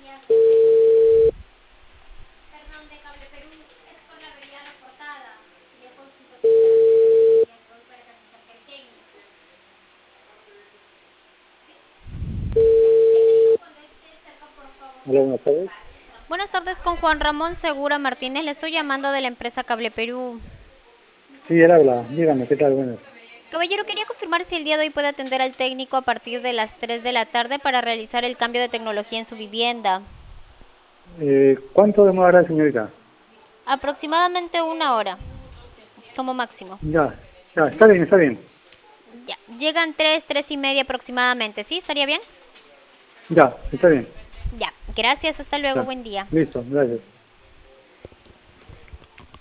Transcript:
Hola, buenas tardes. Buenas tardes, con Juan Ramón Segura Martínez. Le estoy llamando de la empresa Cable Perú. Sí, él habla. Dígame, ¿qué tal? Buenas. Caballero, quería confirmar si el día de hoy puede atender al técnico a partir de las 3 de la tarde para realizar el cambio de tecnología en su vivienda. ¿Cuánto demorará, señorita? Aproximadamente una hora, como máximo. Ya, ya, está bien, está bien. Ya, llegan 3, 3 y media aproximadamente. ¿Sí? ¿Estaría bien? Ya, está bien. Ya, gracias, hasta luego, Ya, buen día. listo, gracias.